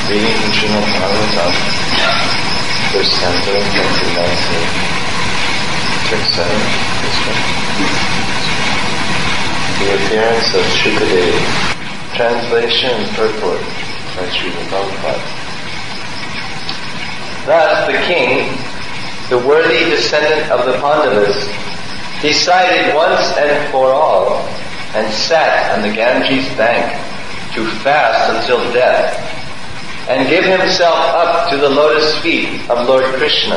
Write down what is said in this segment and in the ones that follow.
Reading from Srimad Bhagavatam, first canto, chapter 19, text 7, this one. The appearance of Shukadeva. Translation and purport by Srimad Bhagavatam. Thus the king, the worthy descendant of the Pandavas, decided once and for all, and sat on the Ganges bank to fast until death, and give himself up to the lotus feet of Lord Krishna,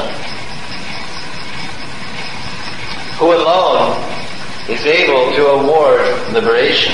who alone is able to award liberation.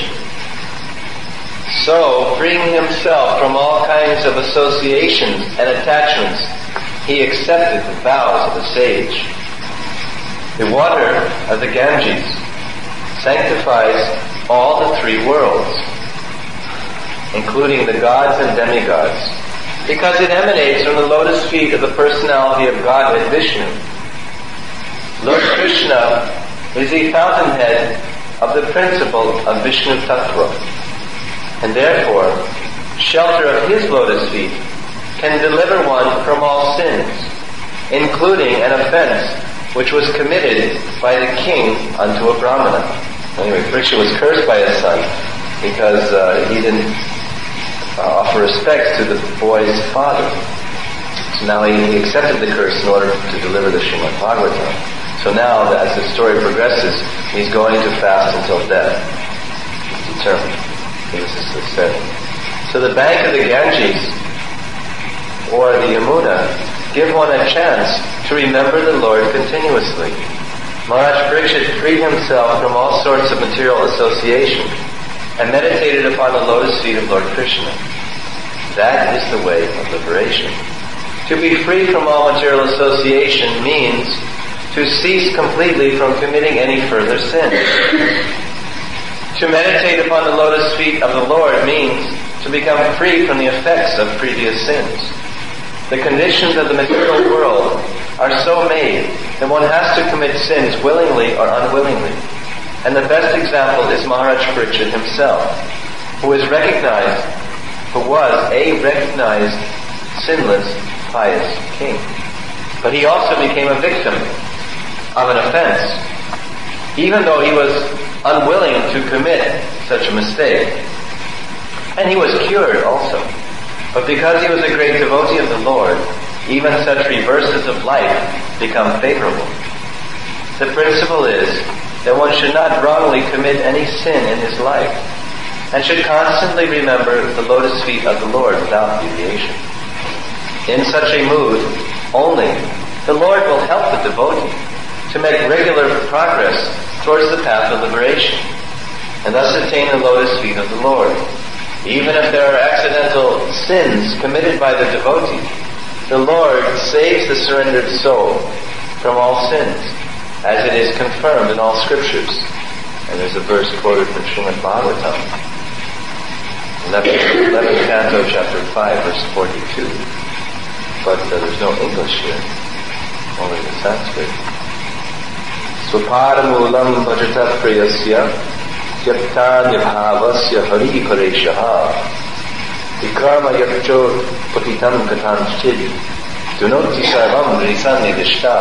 So, freeing himself from all kinds of associations and attachments, he accepted the vows of a sage. The water of the Ganges sanctifies all the three worlds, including the gods and demigods, because it emanates from the lotus feet of the personality of Godhead Vishnu. Lord Krishna is the fountainhead of the principle of Vishnu Tattva, and therefore, shelter of his lotus feet can deliver one from all sins, including an offense which was committed by the king unto a Brahmana. Anyway, Parikshit was cursed by his son because he didn't offer respects to the boy's father. So now he accepted the curse in order to deliver the Srimad Bhagavatam. So now, as the story progresses, he's going to fast until death. He's determined. This is the setting. So the bank of the Ganges, or the Yamuna, give one a chance to remember the Lord continuously. Maharaj Parikshit freed himself from all sorts of material association and meditated upon the lotus feet of Lord Krishna. That is the way of liberation. To be free from all material association means to cease completely from committing any further sin. To meditate upon the lotus feet of the Lord means to become free from the effects of previous sins. The conditions of the material world are so made that one has to commit sins willingly or unwillingly. And the best example is Maharaj Parikshit himself, who was a recognized sinless, pious king. But he also became a victim of an offense, even though he was unwilling to commit such a mistake. And he was cured also. But because he was a great devotee of the Lord, even such reverses of life become favorable. The principle is that one should not wrongly commit any sin in his life, and should constantly remember the lotus feet of the Lord without deviation. In such a mood, only the Lord will help the devotee to make regular progress towards the path of liberation, and thus attain the lotus feet of the Lord. Even if there are accidental sins committed by the devotee, the Lord saves the surrendered soul from all sins, as it is confirmed in all scriptures. And there's a verse quoted from Srimad Bhagavatam, 11th canto, chapter 5, verse 42. But there's no English here, only the Sanskrit. Swapadamulam bhajata priyasya Yakta nibhavasya hari pareshaha Vikarma yakchot patitam katanchid Dunoti sarvam risani dishta.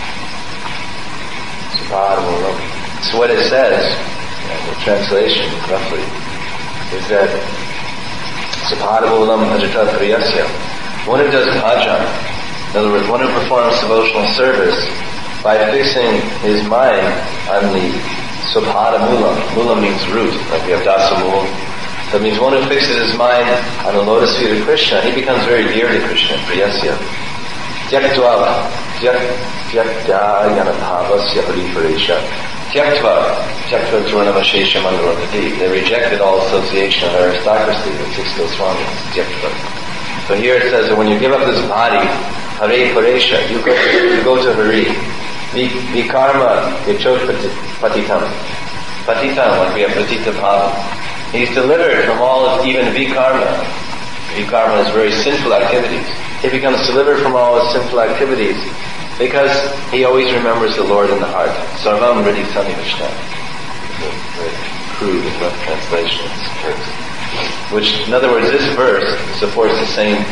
So what it says, the translation roughly, is that Sapadamulam bhajata priyasya, one who does bhajan, in other words, one who performs devotional service by fixing his mind on the Subhada Mula. Mula means root, like we have Dasa Mula. So it means one who fixes his mind on the lotus feet of Krishna, he becomes very dear to Krishna, Priyasya. Tyaktva, Tyakta Yanabhavasya Hariparesha. Tyaktva Durnavashesha Mandaravati. They rejected all association of aristocracy with 6 Goswamis. Tyaktva. So here it says that when you give up this body, Hare Paresha, you go to Hari. Vikarma Yachot Patitam. Patitam, like we have Patita Bhava. He's delivered from all of even Vikarma. Vikarma is very sinful activities. He becomes delivered from all his sinful activities because he always remembers the Lord in the heart. Sarvam Riddhi Sanivishna. Very crude and rough translation of this verse. Which, in other words, this verse supports the same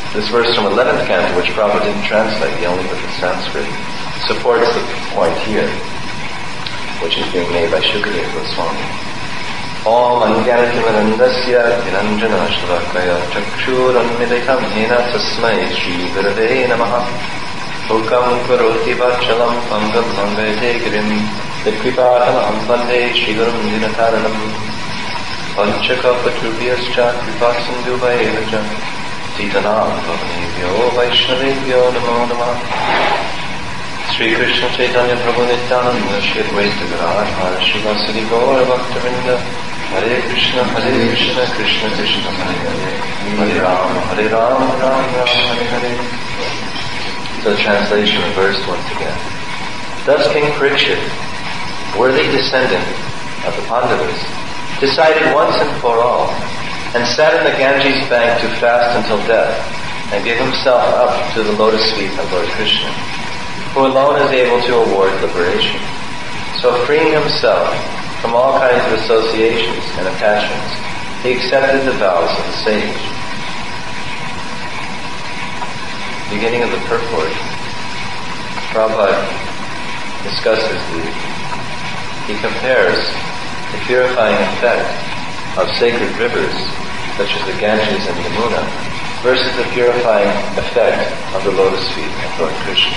This verse from 11th canto, which Prabhupada didn't translate, he only put the Sanskrit, supports the point here, which is being made by Shukadeva Goswami. Om Anjanatimandasya Niranjana Shlakaya Chakshuranmilitam Hena Tasmai Shri Gurave Namaha Ukam Karoti Vachalam Pangam Mangayate Girim Vikripatam Ampande Shri Gurum Dinataranam Panchakapatrubhyascha Kripasindhu Vayevaja Titanam Bhavanebhyo Vaishnavebhyo Namo Namah Sri Krishna Chaitanya Prabhu Nityananda Shri Advaita Gadadhar Srivasadi Gaura Bhaktavinda Hare Krishna Krishna Krishna Hare Rama Hare Rama Ram Ram Hare Hare. So the translation reversed once again. Thus King Parikshit, worthy descendant of the Pandavas, decided once and for all, and sat in the Ganges bank to fast until death, and gave himself up to the lotus feet of Lord Krishna, who alone is able to award liberation. So freeing himself from all kinds of associations and attachments, he accepted the vows of the sage. Beginning of the purport, Prabhupada discusses he compares the purifying effect of sacred rivers, such as the Ganges and Yamuna, versus the purifying effect of the lotus feet of Lord Krishna.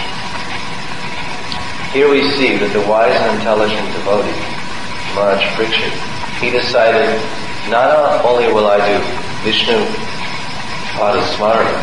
Here we see that the wise and intelligent devotee, Maharaj Parikshit, he decided, not only will I do Vishnu Padasmarana,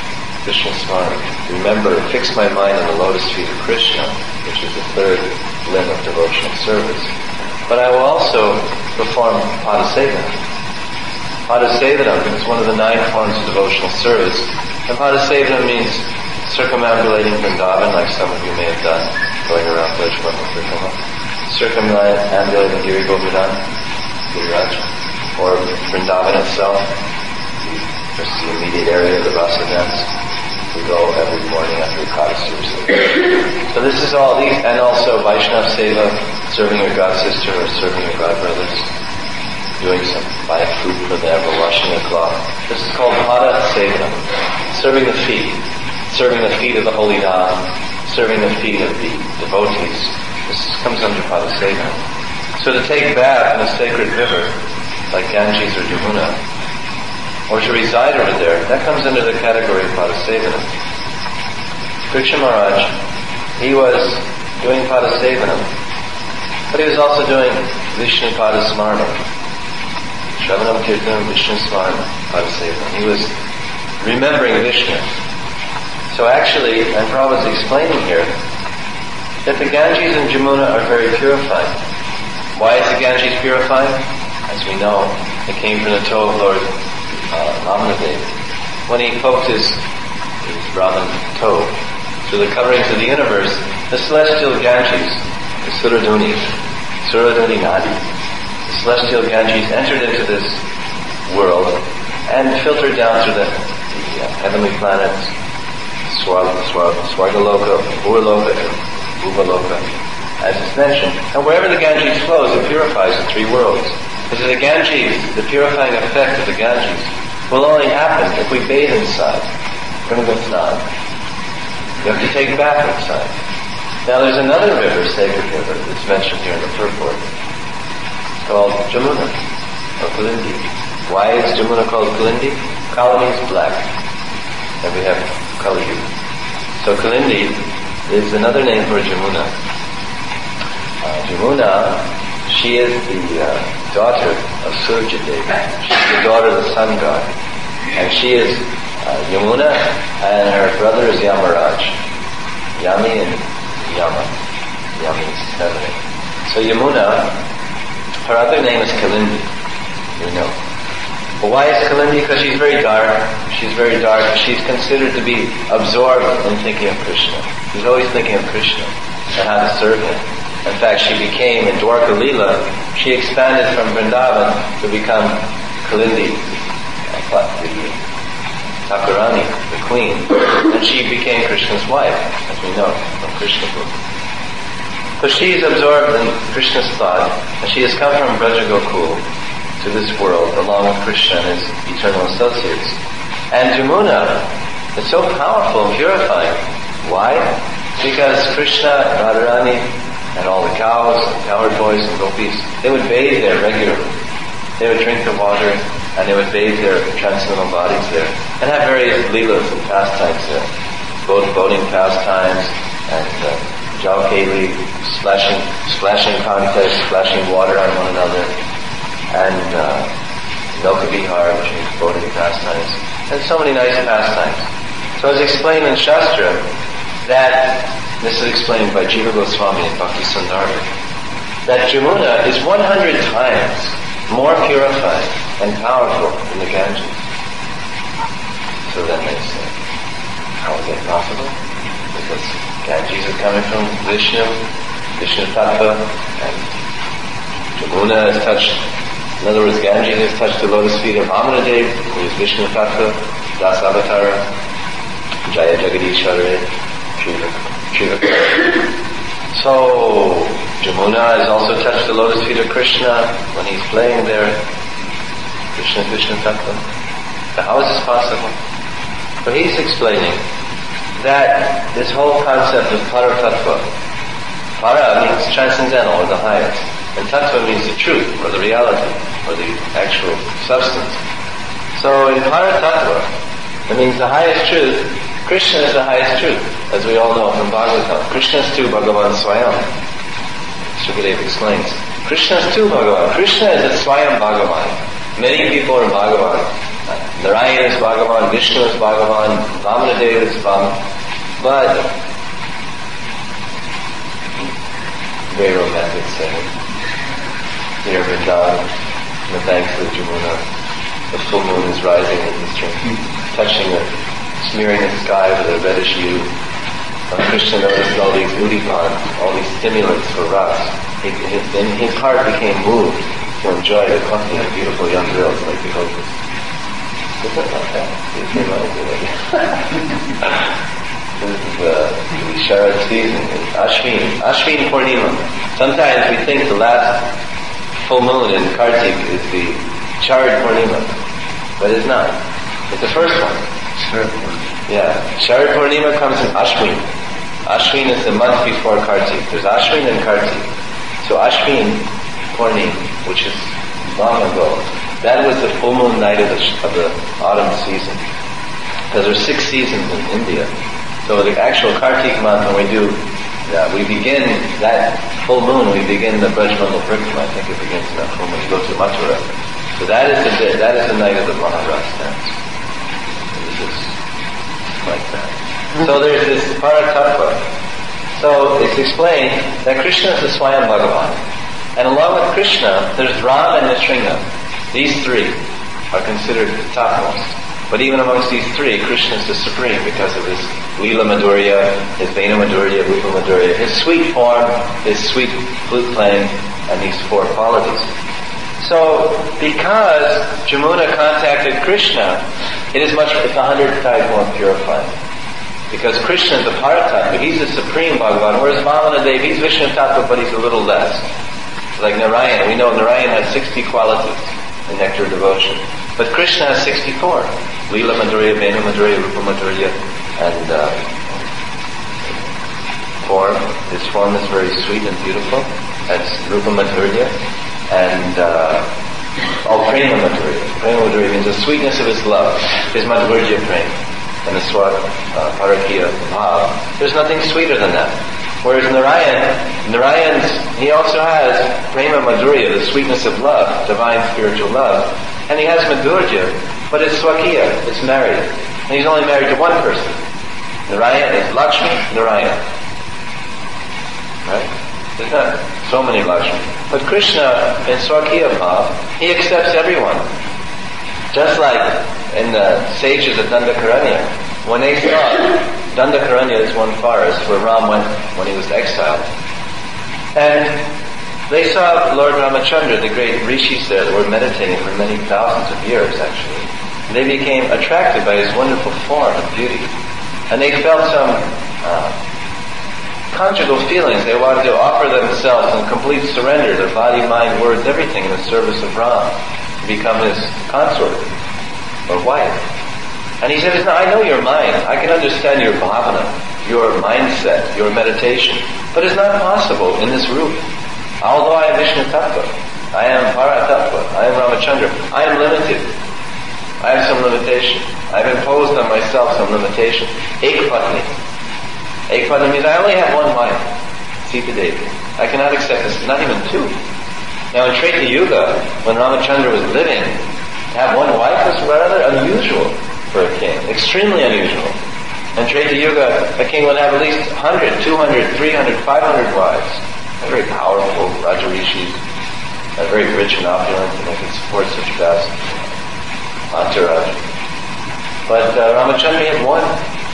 remember, fix my mind on the lotus feet of Krishna, which is the third limb of devotional service, but I will also perform Padasevanam. Padasevanam is one of the 9 forms of devotional service, and Padasevanam means circumambulating Vrindavan, like some of you may have done, going around Brajmana, circumambulating Giri Govardhan, Giriraj, or Vrindavan itself, just the immediate area of the Rasa dance. We go every morning after the Kadasura. So this is all these, and also Vaishnav Seva, serving your god sister or serving your god brothers, doing some, buying food for them or washing their cloth. This is called Pada Seva, serving the feet of the holy Dham, serving the feet of the devotees. This comes under Pada Seva. So to take bath in a sacred river, like Ganges or Yamuna, or to reside over there, that comes under the category of Padasevanam. Parikshit Maharaj, he was doing Padasevanam, but he was also doing Vishnu Padasmarana. Shravanam Kirtanam Vishnu Smarana Padasevanam. He was remembering Vishnu. So actually, and Prabhupada is explaining here, that the Ganges and Jamuna are very purifying. Why is the Ganges purifying? As we know, it came from the toe of Lord Namadev. When he poked his Brahman toe through the coverings of the universe, the celestial Ganges, the Suraduni Nadi, the celestial Ganges entered into this world and filtered down through the heavenly planets, Swargaloka, Urloka, and Bhuvaloka, as is mentioned. And wherever the Ganges flows, it purifies the 3 worlds. Because the Ganges, the purifying effect of the Ganges, will only happen if we bathe inside. Ganga Snan. You have to take a bath inside. Now there's another river, sacred river, that's mentioned here in the purport. It's called Jamuna, or Kalindi. Why is Jamuna called Kalindi? Kala means black. And we have Kali. So Kalindi is another name for Jamuna. Jamuna, she is the daughter of Surjadev. She's the daughter of the sun god. And she is Yamuna, and her brother is Yamaraj. Yami and Yama. Yami is feminine. So Yamuna, her other name is Kalindi. You know. But why is Kalindi? Because she's very dark. She's very dark. She's considered to be absorbed in thinking of Krishna. She's always thinking of Krishna and how to serve him. In fact, she became, in Dwarka Leela, she expanded from Vrindavan to become Kalindi, the Thakurani, the queen. And she became Krishna's wife, as we know from Krishna book. So she is absorbed in Krishna's thought, and she has come from Braja Gokul to this world along with Krishna and his eternal associates. And Jamuna It's so powerful and purifying. Why? Because Krishna and Radharani and all the cows and cowherd boys and gopis, they would bathe there regularly. They would drink the water and they would bathe their transcendental bodies there and have various leelas and pastimes there. Both boating pastimes and jalkali, splashing contests, splashing water on one another, and Nauka Vihar, which means boating pastimes, and so many nice pastimes. So it's explained in Shastra that, this is explained by Jiva Goswami and Bhakti Sundara, that Jamuna is 100 times more purified and powerful than the Ganges. So then they say, how is that possible? Because Ganges is coming from Vishnu Tattva, and Jamuna is touched, in other words, Ganges has touched the lotus feet of Vamanadev, who is Vishnu Tattva, Dasavatara, Jaya Jagadishwara, Shiva. So, Jamuna has also touched the lotus feet of Krishna when he's playing there. Vishnu Tattva. How is this possible? But he's explaining that this whole concept of Para Tattva, Para means transcendental or the highest, and Tattva means the truth or the reality or the actual substance. So in Para Tattva, that means the highest truth. Krishna is the highest truth, as we all know from Bhagavatam. Krishna is tu Bhagavan Swayam. Sukadeva explains. Krishna is tu Bhagavan. Krishna is a Swayam Bhagavan. Many people are Bhagavan. Narayana is Bhagavan, Vishnu is Bhagavan, Vamanadeva is Bhagavan. But, very romantic saying, here Vrindavan, the banks of Jamuna, the full moon is rising in the stream, touching it, smearing the sky with a reddish hue. Krishna noticed all these udipans, all these stimulants for ras. His heart became moved to enjoy the company of beautiful young girls like the gopis. Isn't that like that? This is the Sharad season, Ashvin Purnima. Sometimes we think the last full moon in Kartik is the Sharad Purnima, but it's not. It's the first one. Yeah. Sharad Purnima comes in Ashwin. Ashwin is the month before Kartik. There's Ashwin and Kartik. So Ashwin Purnim, which is long ago, that was the full moon night of the autumn season. Because there's 6 seasons in India. So the actual Kartik month, when we begin that full moon, we begin the Brajmandal Parikramma. I think it begins in that full moon. You go to Mathura. So that is the night of the Maharas dance. Like that. So there's this Paratattva. So it's explained that Krishna is the Swayam Bhagavan. And along with Krishna, there's Ram and Nrsimha. These 3 are considered the topmost. But even amongst these 3, Krishna is the supreme because of his Leela Madhurya, his Vena Madhurya, Rupa Madhurya, his sweet form, his sweet flute playing, and these 4 qualities. So, because Jamuna contacted Krishna, it's 100 times more purified. Because Krishna is the Paratattva, he's the supreme Bhagavan, whereas Vamanadev, he's Vishnu Tattva, but he's a little less. Like Narayana, we know Narayana has 60 qualities in nectar devotion. But Krishna has 64. Leela Madhurya, Vena Madhurya, Rupa Madhurya, and form. His form is very sweet and beautiful. That's Rupa Madhurya. And Prema Madhurya. Prema Madhurya means the sweetness of his love, his Madhurya Prema, and the Swat Parakiya Bhav. There's nothing sweeter than that. Whereas Narayan's, he also has Prema Madhurya, the sweetness of love, divine spiritual love. And he has Madhurya, but it's Swakiya, it's married. And he's only married to one person. Narayan is Lakshmi, Narayan. Right? There's not so many Lakshmi. But Krishna, in Swakiya Bhav, he accepts everyone. Just like in the sages of Dandakaranya, when they saw, Dandakaranya is one forest where Ram went when he was exiled. And they saw Lord Ramachandra, the great rishis there that were meditating for many thousands of years actually. And they became attracted by his wonderful form and beauty. And they felt some conjugal feelings. They wanted to offer themselves in complete surrender, their body, mind, words, everything in the service of Ram, to become his consort or wife. And he said, I know your mind. I can understand your bhavana, your mindset, your meditation. But it's not possible in this root. Although I am Vishnu Tattva, I am Para Tattva, I am Ramachandra, I am limited. I have some limitation. I've imposed on myself some limitation. Ekpatni. Ekpatni means I only have one wife, Sita Devi. I cannot accept this, not even two. Now in Treta Yuga, when Ramachandra was living, to have one wife was rather unusual for a king. Extremely unusual. In Treta Yuga, a king would have at least 100, 200, 300, 500 wives. They're very powerful Rajarishis, very rich and opulent, and they can support such vast entourage. But Ramachandra had one.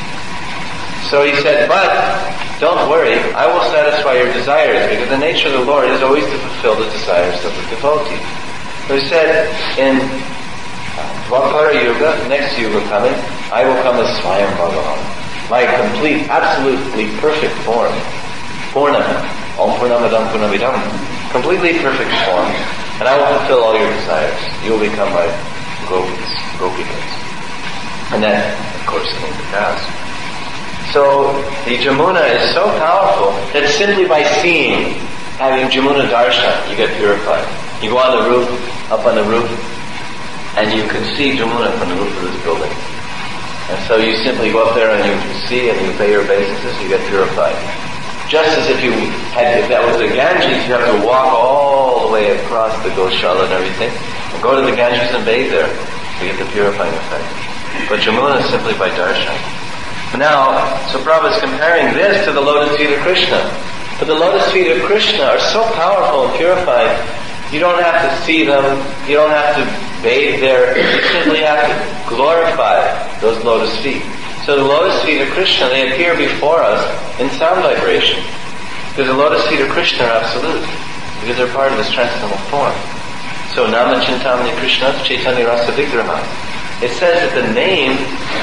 So he said, but don't worry, I will satisfy your desires, because the nature of the Lord is always to fulfill the desires of the devotee. So he said, in Dwapara Yuga, next Yuga coming, I will come as Swayam Bhagavan, my complete, absolutely perfect form. Purnama, Om Purnamadam Purnavidam, completely perfect form, and I will fulfill all your desires. You will become my Gopikas. And that, of course, came to pass. So, the Jamuna is so powerful that simply by seeing, having Jamuna Darshan, you get purified. You go on the roof, up on the roof, and you can see Jamuna from the roof of this building. And so you simply go up there and you see and you pay your obeisances, you get purified. Just as if that was the Ganges, you have to walk all the way across the Goshala and everything, and go to the Ganges and bathe there to get the purifying effect. But Jamuna is simply by darshan. Now, so Prabhupada is comparing this to the lotus feet of Krishna. But the lotus feet of Krishna are so powerful and purified, you don't have to see them, you don't have to bathe there, you simply have to glorify those lotus feet. So the lotus feet of Krishna, they appear before us in sound vibration. Because the lotus feet of Krishna are absolute. Because they're part of his transcendental form. So Nama Chintamani Krishna Chaitanya Rasa Vigraha. It says that the name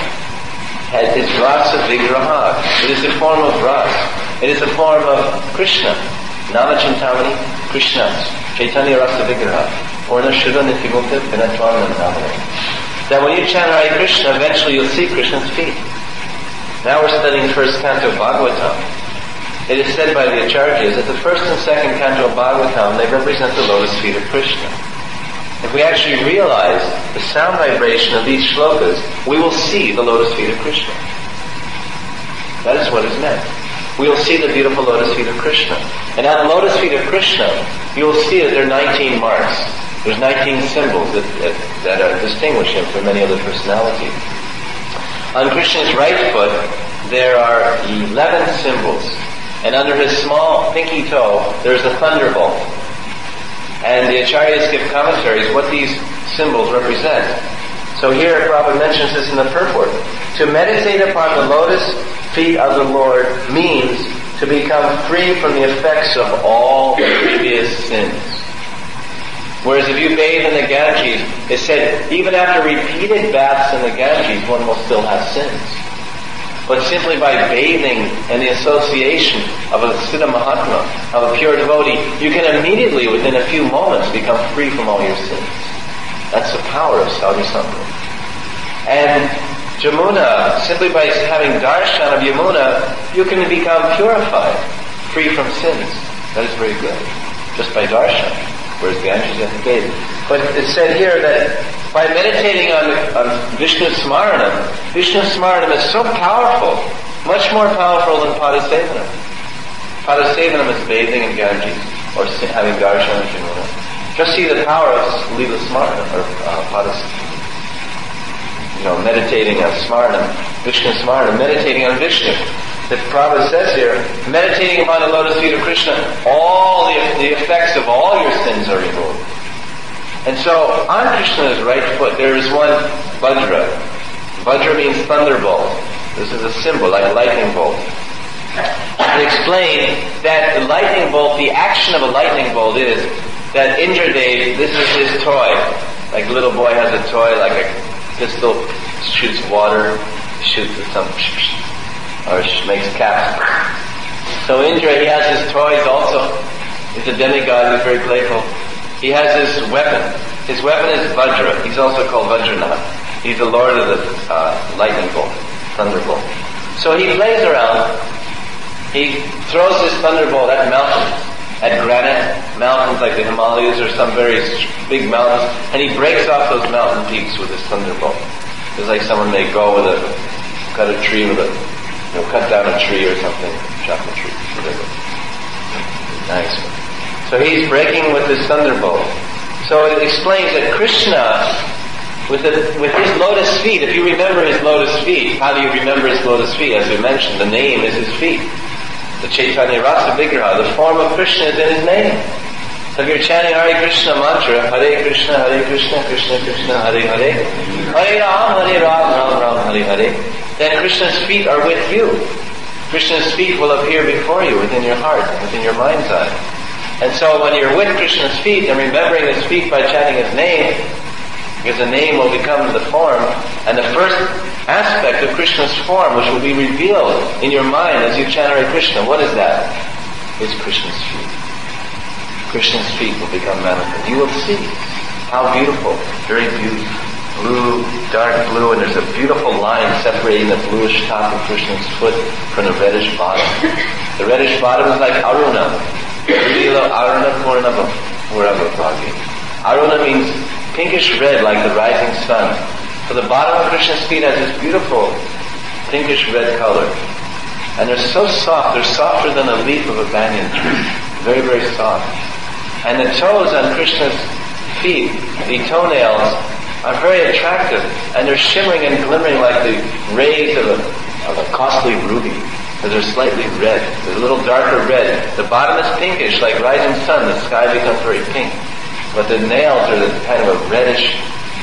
is Rasa Vigraha. It is a form of Rasa. It is a form of Krishna. Nama Chintamani Krishna Chaitanya Rasa Vigraha. Orna Shiva Nitimukta Vinatvanam Namane. That when you chant Hare Krishna, eventually you'll see Krishna's feet. Now we're studying first canto of Bhagavatam. It is said by the Acharyas that the first and second canto of Bhagavatam, they represent the lotus feet of Krishna. If we actually realize the sound vibration of these shlokas, we will see the lotus feet of Krishna. That is what is meant. We will see the beautiful lotus feet of Krishna. And on the lotus feet of Krishna, you will see that there are 19 marks. There's 19 symbols that distinguish him from many other personalities. On Krishna's right foot, there are 11 symbols. And under his small pinky toe, there's a thunderbolt. And the Acharyas give commentaries what these symbols represent. So here, Prabhupada mentions this in the purport. To meditate upon the lotus feet of the Lord means to become free from the effects of all previous sins. Whereas if you bathe in the Ganges, it said, even after repeated baths in the Ganges, one will still have sins. But simply by bathing in the association of a Siddha Mahatma, of a pure devotee, you can immediately, within a few moments, become free from all your sins. That's the power of Sadhu-sangha. And Jamuna, simply by having darshan of Yamuna, you can become purified, free from sins. That is very good. Just by darshan. Whereas Ganges you have to bathe. But it's said here that by meditating on Vishnu Smaranam, Vishnu Smaranam is so powerful, much more powerful than Padasevanam. Padasevanam is bathing in Ganges, or having darshan of Jamuna. Just see the power of Leela Smaranam, or meditating on Smaranam, Vishnu Smaranam, meditating on Vishnu. The Prabhupada says here, meditating upon the lotus feet of Krishna, all the effects of all your sins are removed. And so, on Krishna's right foot, there is one Vajra. Vajra means thunderbolt. This is a symbol, like a lightning bolt. They explain that the lightning bolt, the action of a lightning bolt is that Indradev, this is his toy. Like a little boy has a toy, like a pistol, shoots water, shoots at some, or makes caps. So Indra, he has his toys also. He's a demigod who's very playful. He has his weapon. His weapon is Vajra. He's also called Vajranath. He's the lord of the lightning bolt, thunderbolt. So he plays around. He throws his thunderbolt at mountains, at granite mountains like the Himalayas or some very big mountains, and he breaks off those mountain peaks with his thunderbolt. It's like someone may go with cut a tree with cut down a tree or something, chop a tree, whatever. Nice. So he's breaking with his thunderbolt. So it explains that Krishna, with his lotus feet, if you remember his lotus feet, how do you remember his lotus feet? As we mentioned, the name is his feet. The Chaitanya Rasa Vigraha, the form of Krishna is in his name. So if you're chanting Hare Krishna mantra, Hare Krishna, Krishna Krishna, Hare Hare, Hare Ram, Ram Ram, Hare Hare, then Krishna's feet are with you. Krishna's feet will appear before you within your heart, within your mind's eye. And so when you're with Krishna's feet and remembering his feet by chanting his name, because the name will become the form, and the first aspect of Krishna's form, which will be revealed in your mind as you chant Hare Krishna, what is that? It's Krishna's feet. Krishna's feet will become manifest. You will see how beautiful, very beautiful, blue, dark blue, and there's a beautiful line separating the bluish top of Krishna's foot from the reddish bottom. The reddish bottom is like Aruna. Aruna Purnabhagi. Aruna means pinkish red like the rising sun. So the bottom of Krishna's feet has this beautiful pinkish red color. And they're so soft, they're softer than a leaf of a banyan tree. Very, very soft. And the toes on Krishna's feet, the toenails, are very attractive. And they're shimmering and glimmering like the rays of a costly ruby. So they're slightly red. They're a little darker red. The bottom is pinkish like rising sun. The sky becomes very pink. But the nails are the kind of a reddish,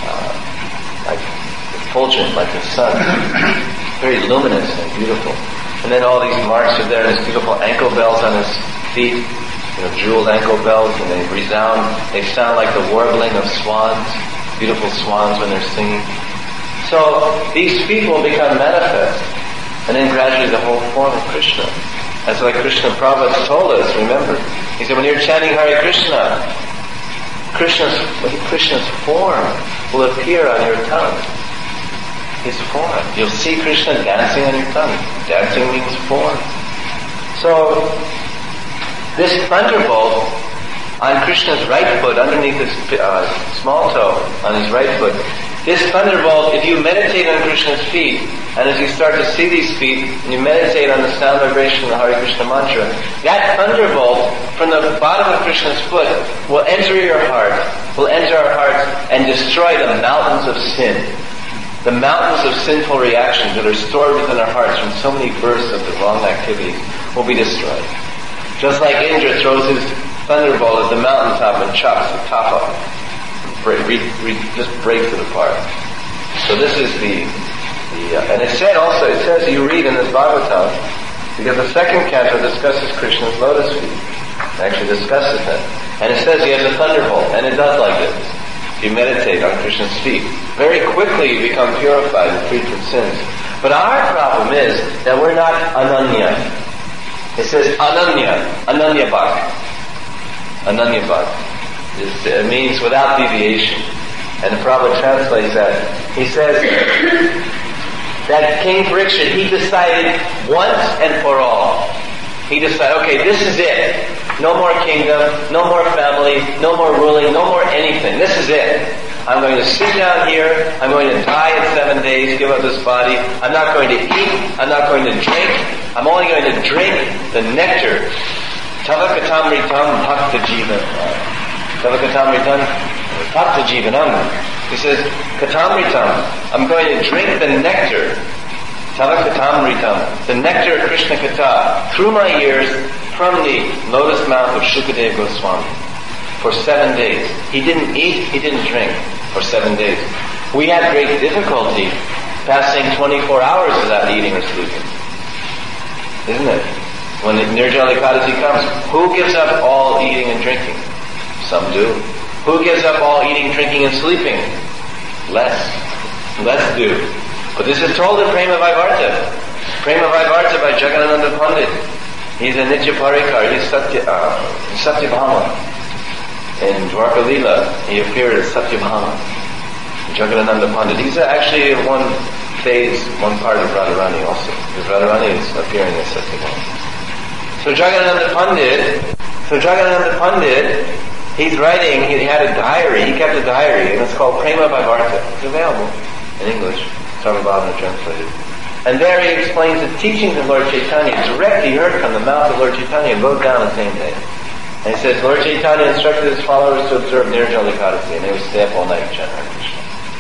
like effulgent, like the sun. Very luminous and beautiful. And then all these marks are there, and there's beautiful ankle bells on his feet, jeweled ankle bells, and they resound. They sound like the warbling of swans, beautiful swans when they're singing. So these feet will become manifest, and then gradually the whole form of Krishna. That's like Krishna Prabhupada told us, remember. He said, when you're chanting Hare Krishna, Krishna's form will appear on your tongue. His form. You'll see Krishna dancing on your tongue. Dancing means form. So, this thunderbolt on Krishna's right foot, underneath his small toe, on his right foot, this thunderbolt, if you meditate on Krishna's feet, and as you start to see these feet, and you meditate on the sound vibration of the Hare Krishna mantra, that thunderbolt from the bottom of Krishna's foot will enter your heart, will enter our hearts and destroy the mountains of sin. The mountains of sinful reactions that are stored within our hearts from so many births of the wrong activities will be destroyed. Just like Indra throws his thunderbolt at the mountaintop and chops the top off. Just breaks it apart. So this is and it says you read in this Bhagavatam, because the second canto discusses Krishna's lotus feet. It actually discusses them. And it says he has a thunderbolt, and it does like this. You meditate on Krishna's feet. Very quickly you become purified and freed from sins. But our problem is that we're not Ananya. It says Ananya Bhakt. Ananya Bhakt. It means without deviation. And the Prabhupada translates that. He says that King Parikshit, he decided once and for all. He decided, okay, this is it. No more kingdom, no more family, no more ruling, no more anything. This is it. I'm going to sit down here. I'm going to die in 7 days, give up this body. I'm not going to eat. I'm not going to drink. I'm only going to drink the nectar. Tava katamritam bhakta jivanam. Tava katamritam bhakta jivanam. He says, katamritam. I'm going to drink the nectar. Tava katamritam. The nectar of Krishna Katha through my ears from the lotus mouth of Shukadeva Goswami. For 7 days. He didn't eat, he didn't drink for 7 days. We had great difficulty passing 24 hours without eating or sleeping. Isn't it? When the Nirjala Ekadasi comes, who gives up all eating and drinking? Some do. Who gives up all eating, drinking, and sleeping? Less do. But this is told in Prema Vaivarta. Prema Vaivarta by Jagannatha Pandit. He's a Nitya Parikar. He's Satyabhama. In Dwarka Leela, he appeared as Satyabhama. Jagadananda Pandit. He's actually one phase, one part of Radharani also. Because Radharani is appearing as Satyabhama. So Jagadananda Pandit, he's writing, he had a diary, he kept a diary, and it's called Prema Bhagavata. It's available in English. Sarvabhavana translated. And there he explains the teachings of Lord Chaitanya, directly heard from the mouth of Lord Chaitanya, and wrote down the same day. And he says, Lord Chaitanya instructed his followers to observe Nirjala Ekadasi, and they would stay up all night and chant Hare Krishna.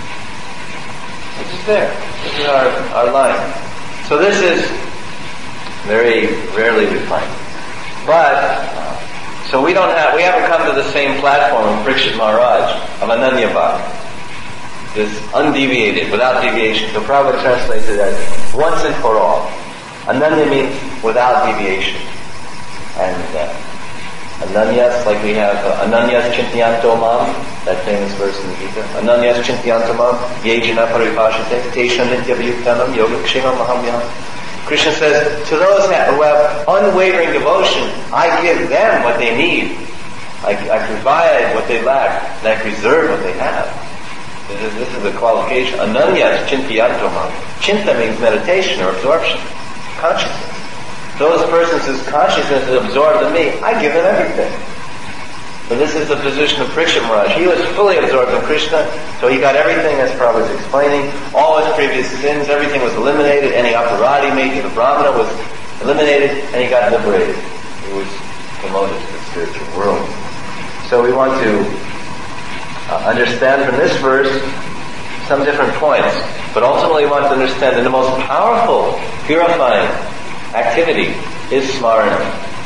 This is there. This is our line. So this is very rarely we find. But, so we haven't come to the same platform of Parikshit Maharaj, of Ananya Bhakti. This undeviated, without deviation. So Prabhupada translates it as once and for all. Ananya means without deviation. And Ananyas, like we have Ananyas Chintyanto Mam, that famous verse in the Gita. Ananyas Chintyanto Mam, Yejana Paripashite, Tesha Nitya Vyuktanam, Yoga Kshema Mahamyam. Krishna says, to those who have unwavering devotion, I give them what they need. I provide what they lack, and I preserve what they have. This is the qualification. Ananyas Chintyanto Mam. Chinta means meditation or absorption, consciousness. Those persons whose consciousness is absorbed in me, I give them everything. So this is the position of Parikshit Maharaj. He was fully absorbed in Krishna, so he got everything, as Prabhupada was explaining. All his previous sins, everything was eliminated. Any aparadhi made to the Brahmana was eliminated, and he got liberated. He was promoted to the spiritual world. So we want to understand from this verse some different points, but ultimately we want to understand that the most powerful, purifying activity is smarana,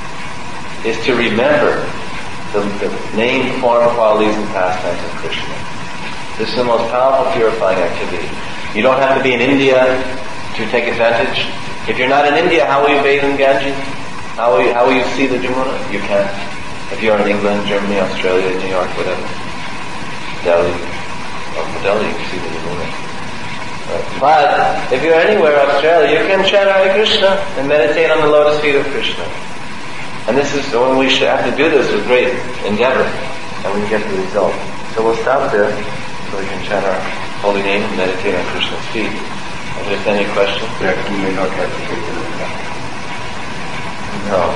is to remember the name, form, qualities, and pastimes of Krishna. This is the most powerful purifying activity. You don't have to be in India to take advantage. If you're not in India, how will you bathe in Ganges? How will you see the Jamuna? You can't. If you're in England, Germany, Australia, New York, whatever, Delhi, you can see the Jamuna. But if you're anywhere, Australia, you can chant Hare Krishna and meditate on the lotus feet of Krishna. And this is when we should have to do this with great endeavor, and we get the result. So we'll stop there, so we can chant our holy name and meditate on Krishna's feet. If there's any questions? You may not have to take it. No.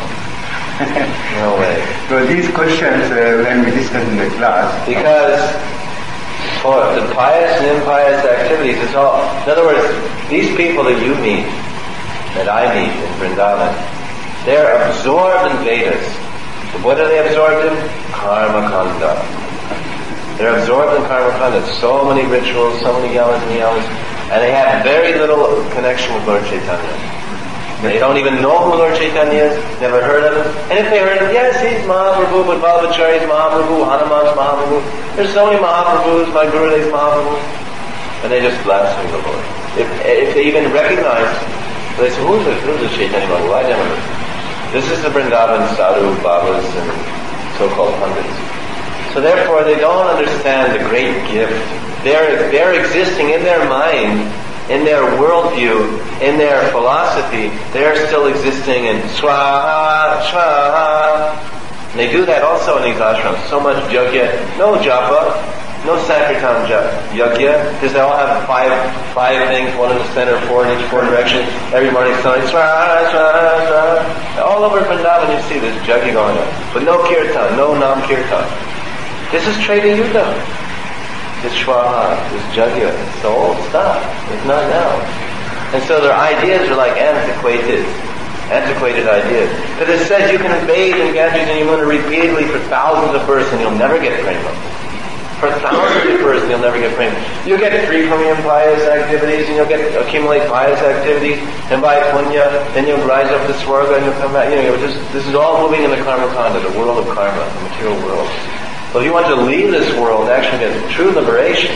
No way. So these questions, when we discuss in the class... Because for the pious and impious activities, it's all... In other words, these people that you meet, that I meet in Vrindavan, they're absorbed in Vedas. What are they absorbed in? Karma Kanda. They're absorbed in Karma Kanda. So many rituals, so many yamas and yamas, and they have very little connection with Lord Chaitanya. They don't even know who Lord Chaitanya is, never heard of him. And if they heard of him, yes, he's Mahaprabhu, but Vallabhacharya is Mahaprabhu, Hanuman's Mahaprabhu. There's so many Mahaprabhus, my Gurudev is Mahaprabhu. And they just blaspheme the Lord. If they even recognize, they say, who's the Chaitanya Mahaprabhu? I never heard. This is the Vrindavan sadhu, babas, and so-called pundits. So therefore, they don't understand the great gift. They're existing in their mind, in their worldview, in their philosophy. They're still existing in swaha, swaha. And they do that also in these ashrams. So much yajna, no japa, no sankirtan yajna, because they all have five things, one in the center, four in each four directions. Every morning, somebody swaha, swaha, swaha. All over Vrindavan, you see this yajna going on, but no kirtan, no nam kirtan. This is Treta Yuga. This Shwaha, this Jagya, it's the old stuff. It's not now. And so their ideas are like antiquated ideas. Because it says you can bathe in Ganges and Yamuna repeatedly for thousands of births and you'll never get prema. For thousands of births you'll never get prema. You'll get free from your impious activities and you'll accumulate pious activities, and by punya, then you'll rise up to Swarga and you'll come back. This is all moving in the Karma Kanda, the world of karma, the material world. Well, if you want to leave this world, actually get true liberation,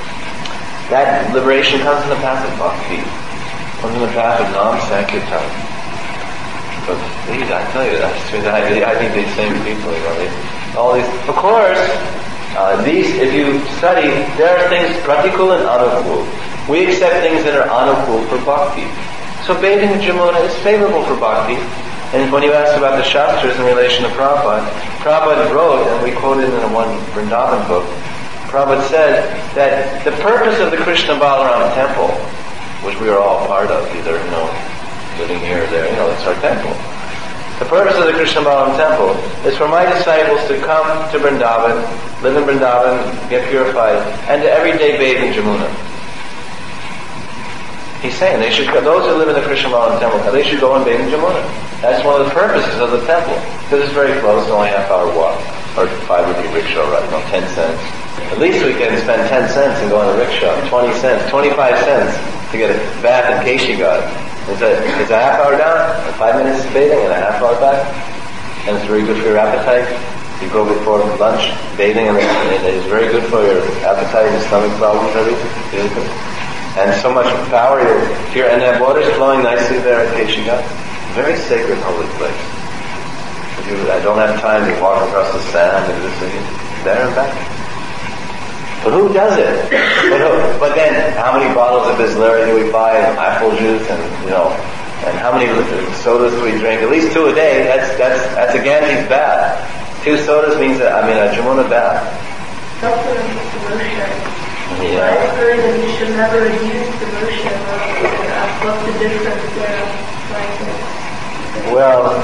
that liberation comes in the path of bhakti, comes in the path of nam-sankirtan. But these, I tell you, I think these same people, all these, of course, if you study, there are things pratikul and anukul. We accept things that are anukul for bhakti. So bathing in Jamuna is favorable for bhakti. And when you asked about the Shastras in relation to Prabhupada wrote, and we quoted in one Vrindavan book, Prabhupada said that the purpose of the Krishna Balaram temple, which we are all part of, either, living here or there, it's our temple. The purpose of the Krishna Balaram temple is for my disciples to come to Vrindavan, live in Vrindavan, get purified, and to every day bathe in Jamuna. He's saying those who live in the Krishna Balaram temple, they should go and bathe in Jamuna. That's one of the purposes of the temple. Because it's very close, only a half-hour walk. Or 5 rupee rickshaw ride, 10 cents. At least we can spend 10 cents and go on a rickshaw. 20 cents, 25 cents to get a bath in Keshigarh. It's a half hour down, 5 minutes bathing, and a half hour back. And it's very good for your appetite. You go before lunch, bathing, and it is very good for your appetite and stomach problems, everything. Really good. And so much power here, and that water's flowing nicely there at Keshigarh. Very sacred, holy place. I don't have time to walk across the sand and this and there and back. But who does it? But then, how many bottles of Bisleri do we buy, and apple juice, and and how many sodas do we drink? At least 2 a day. That's a Ganges bath. 2 sodas means a Jamuna bath. Yeah. I heard that you should never use devotion. What's the difference there? Well,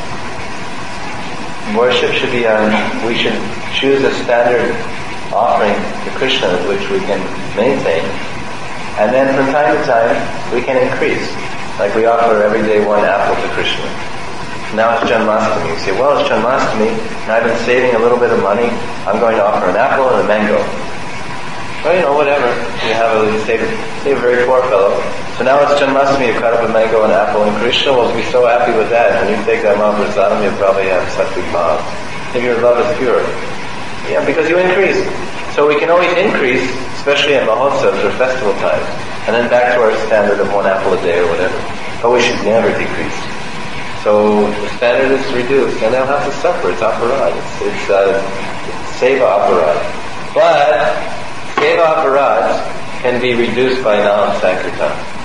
worship should be we should choose a standard offering to Krishna which we can maintain, and then from time to time we can increase. Like we offer every day 1 apple to Krishna. Now it's Janmashtami. You say, well, it's Janmashtami, and I've been saving a little bit of money. I'm going to offer an apple and a mango. Well, whatever. You save a very poor fellow. So now it's Janmashtami, you cut up a mango and an apple, and Krishna will be so happy with that. When you take that Mahaprasadam, you'll probably have Sattvic Bhav. If your love is pure. Yeah, because you increase. So we can always increase, especially at Mahotsavas or festival times, and then back to our standard of 1 apple a day or whatever. But we should never decrease. So the standard is reduced, and they'll have to suffer. It's aparad. It's seva aparad. But seva aparad can be reduced by Nam Sankirtan.